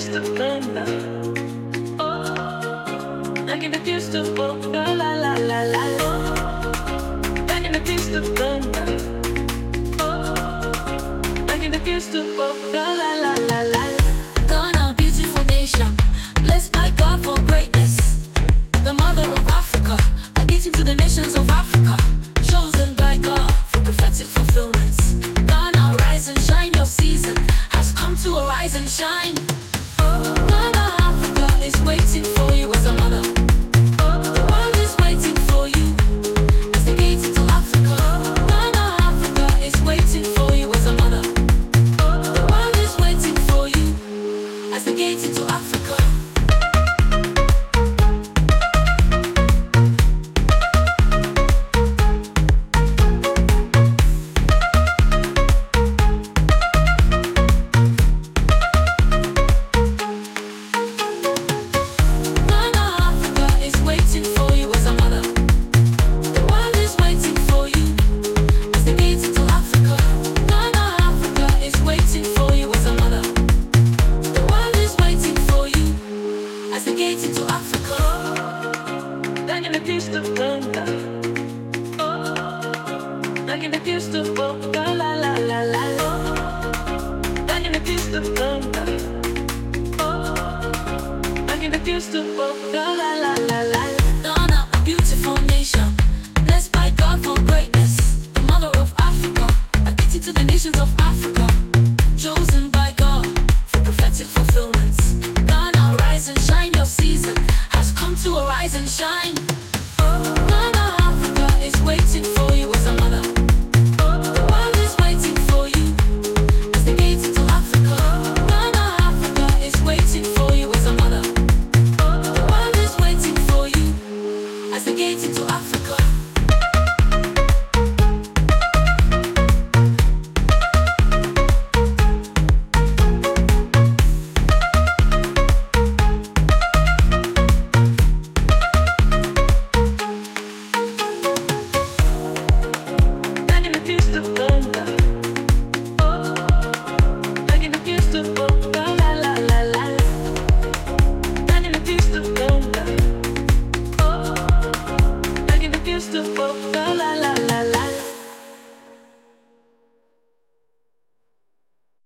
taste of thunder. Oh, I get the taste of la la la la la. Oh, I get the taste of thunder. Oh, I get the taste of la la la la la. Ghana, beautiful nation, blessed by God for greatness. The mother of Africa, leading to the nations of Africa, chosen by God for prophetic fulfillments. Ghana, rise and shine, your season has come to arise and shine. Ghana, Africa is waiting for you as a mother. The world is waiting for you as the gate into Africa. Ghana, Africa is waiting for you as a mother. The world is waiting for you as the gate into Africa. Ghana, Africa is waiting for you as a mother. The world is waiting for you as the gate into Africa. Ghana, Africa is waiting for you as a mother. The world is waiting for you as the gate into Africa. I get the taste of thunder. Oh, I get the taste of la la la la la. Oh, I get the taste of thunder. Oh, I get the taste of la la la la la. Ghana, a beautiful nation, blessed by God for greatness. The mother of Africa, a beauty to the nations of Africa.